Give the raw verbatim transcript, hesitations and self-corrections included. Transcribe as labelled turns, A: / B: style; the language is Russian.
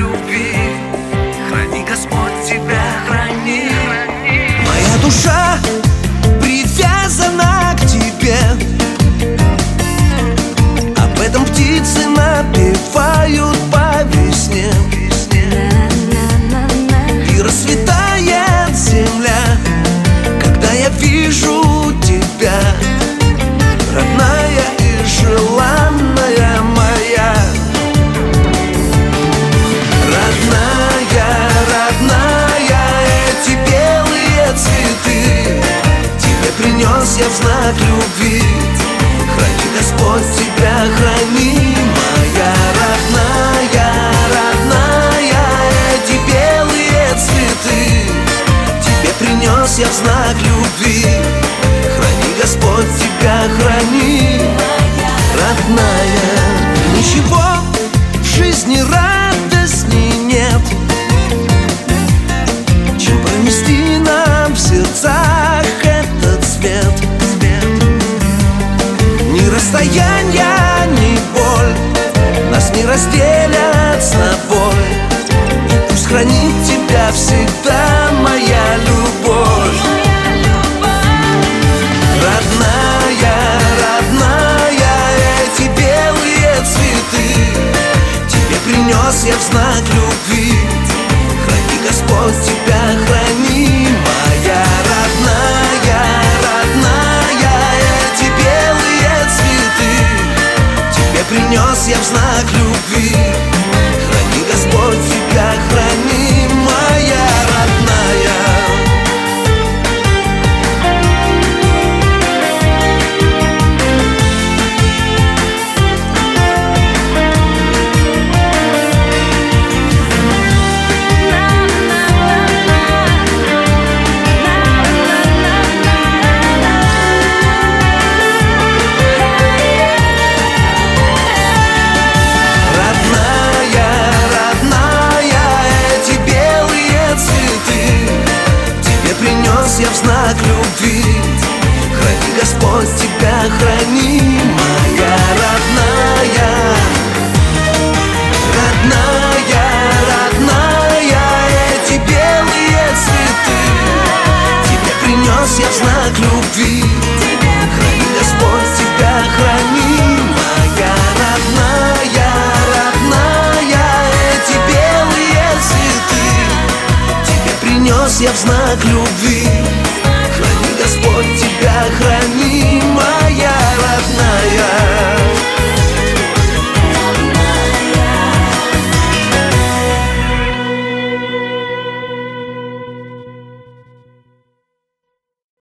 A: любви. Храни, Господь, тебя храни.
B: Моя душа привязана к тебе, об этом птицы напевают по весне. И расцветает земля, когда я вижу тебя, родная и желанная моя. Родная, родная, эти белые цветы тебе принес я в знак любви. Храни, Господь, тебя храни. Моя родная, родная, эти белые цветы тебе принес я в знак любви. Храни, Господь, тебя храни. Родная, ничего в жизни радостней нет, чем пронести нам в сердцах этот свет. Ни расстояние, ни боль нас не разделят с тобой. И пусть хранит тебя всегда моя любовь. Родная, родная, эти белые цветы тебе принес я в знак любви. Храни, Господь, тебя храни. Моя родная, родная, эти белые цветы тебе принес я в знак любви. Храни, Господь, тебя храни. Моя родная. Я в знак любви. Храни, Господь, тебя храни. Моя родная, родная, родная, эти белые цветы тебе принес я в знак любви. Храни, Господь, тебя храни. Моя родная, родная, эти белые цветы тебе принес я в знак любви.